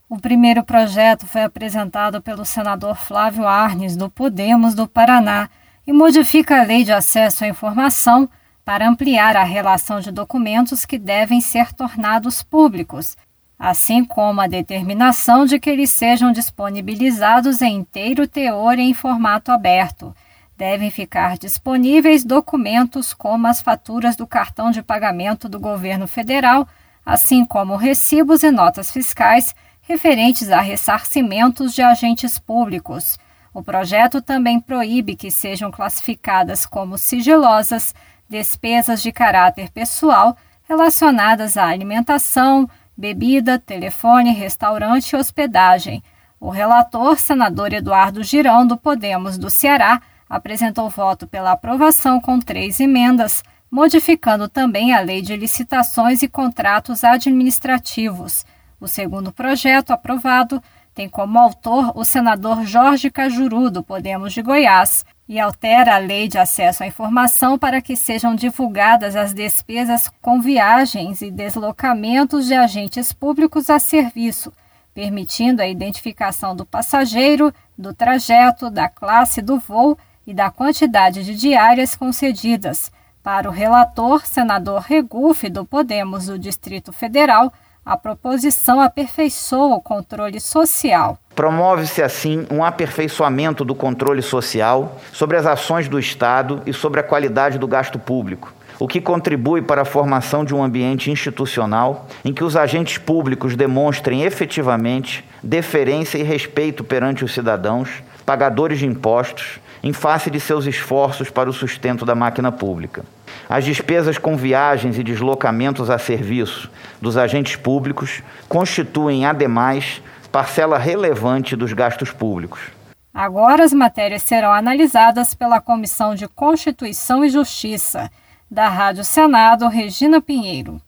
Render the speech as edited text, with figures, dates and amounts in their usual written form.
O primeiro projeto foi apresentado pelo senador Flávio Arnes, do Podemos do Paraná, e modifica a Lei de Acesso à Informação para ampliar a relação de documentos que devem ser tornados públicos, assim como a determinação de que eles sejam disponibilizados em inteiro teor e em formato aberto. Devem ficar disponíveis documentos como as faturas do cartão de pagamento do governo federal, assim como recibos e notas fiscais referentes a ressarcimentos de agentes públicos. O projeto também proíbe que sejam classificadas como sigilosas despesas de caráter pessoal relacionadas à alimentação, bebida, telefone, restaurante e hospedagem. O relator, senador Eduardo Girão, do Podemos do Ceará, apresentou voto pela aprovação com 3 emendas, modificando também a Lei de Licitações e Contratos Administrativos. O segundo projeto, aprovado, tem como autor o senador Jorge Cajuru, do Podemos de Goiás, e altera a Lei de Acesso à Informação para que sejam divulgadas as despesas com viagens e deslocamentos de agentes públicos a serviço, permitindo a identificação do passageiro, do trajeto, da classe do voo e da quantidade de diárias concedidas. Para o relator, senador Regufe, do Podemos do Distrito Federal, a proposição aperfeiçoa o controle social. Promove-se, assim, um aperfeiçoamento do controle social sobre as ações do Estado e sobre a qualidade do gasto público, o que contribui para a formação de um ambiente institucional em que os agentes públicos demonstrem efetivamente deferência e respeito perante os cidadãos, pagadores de impostos, em face de seus esforços para o sustento da máquina pública. As despesas com viagens e deslocamentos a serviço dos agentes públicos constituem, ademais, parcela relevante dos gastos públicos. Agora as matérias serão analisadas pela Comissão de Constituição e Justiça. Da Rádio Senado, Regina Pinheiro.